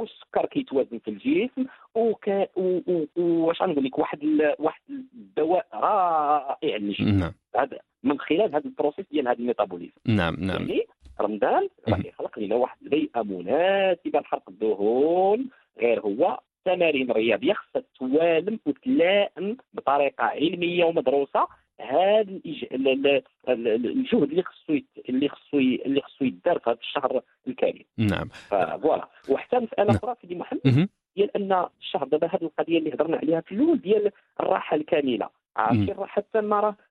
والسكر كيتوازن في الجسم، واش غنقول لك، واحد الدواء رائع للجسم. نعم هذا من خلال هذا البروسيس ديال هذا الميتابوليزم. نعم نعم يعني رمضان راه كيخلق لنا واحد البيئه مناسبه لحرق الدهون، غير هو تمارين رياضيه خصها توالم وتلائم بطريقه علميه ومدروسه هذا الجهد اللي خصو يدار في هذا الشهر الكريم. نعم فوالا. وحتى مساله نعم. اخرى سيدي محمد، ديال ان الشهر دابا هذه القضيه اللي هضرنا عليها في الاول ديال الراحه الكامله. عرفتي الراحه التامه راه